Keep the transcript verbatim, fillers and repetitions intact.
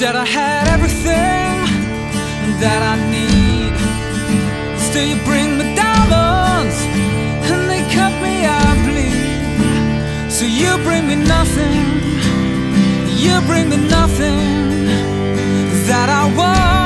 Said I had everything that I need. Still you bring me diamonds and they cut me, I bleed. So you bring me nothing, you bring me nothing that I want.